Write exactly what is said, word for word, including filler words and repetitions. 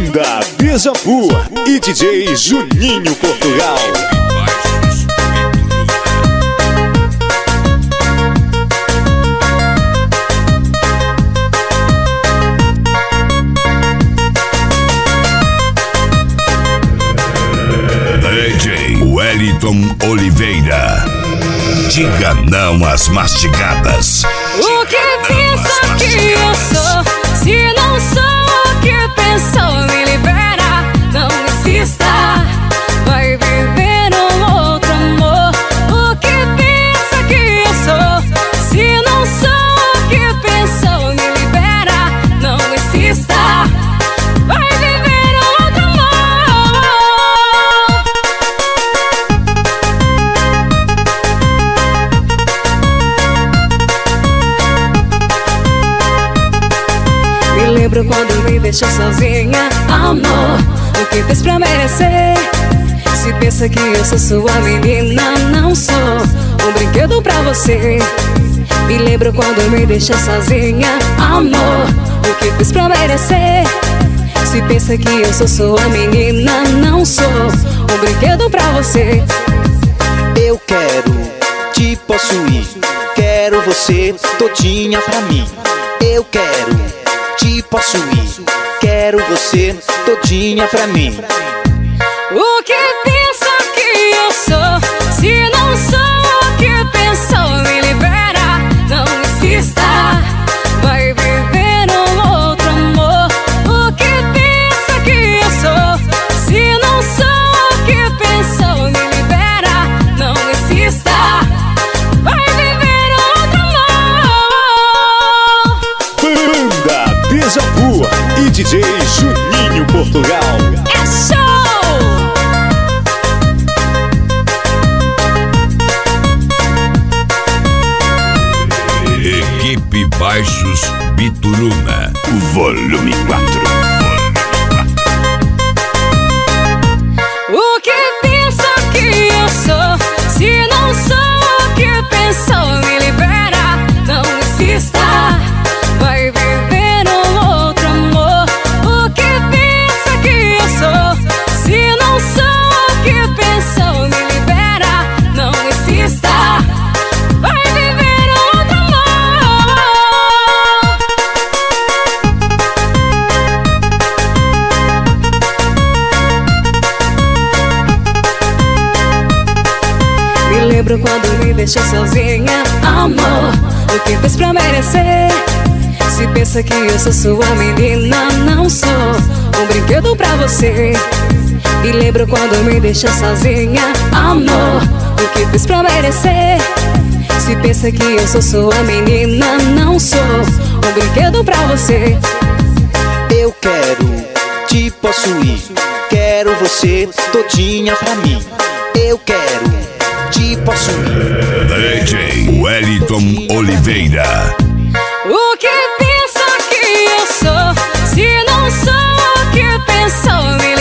Banda Beija-Flor e D J Juninho Portugal. D J Wellington Oliveira. Diga não às mastigadas. O que pensa que eu sou? Se não sou o que pensou, me libera. Não insista, vai viver um outro amor. O que pensa que eu sou? Se não sou o que pensou, me libera. Não insista, vai viver um outro amor. Me lembro quando me deixou sozinha, amor. O que fez pra merecer? Se pensa que eu sou sua menina, não sou um brinquedo pra você. Me lembro quando me deixou sozinha, amor. O que fez pra merecer? Se pensa que eu sou sua menina, não sou um brinquedo pra você. Eu quero te possuir, quero você todinha pra mim. Eu quero te possuir, quero você todinha pra mim. O que pensa que eu sou? Se não sou o que pensou, me libera. Não insista, vai viver um outro amor. O que pensa que eu sou? Se não sou o que pensou, me libera. Não insista, vai viver outro amor. Banda Beija-Flor e D J Juninho Portugal. É show! Equipe Baixos Bituruna. Volume quatro. O que pensa que eu sou? Se não sou o que pensou, me libera. Não insista, vai viver um outro amor. O que pensa que eu sou? Se não sou o que pensou, me libera. Não insista, vai viver outro amor. Me lembro quando me deixou sozinha, amor. O que fez pra merecer? Se pensa que eu sou sua menina, não sou um brinquedo pra você. Me lembro quando me deixou sozinha, amor. O que fez pra merecer? Se pensa que eu sou sua menina, não sou um brinquedo pra você. Eu quero te possuir, quero você todinha pra mim. Eu quero te possuir. D J Wellington Oliveira. O que pensa que eu sou? Se não sou o que pensou, me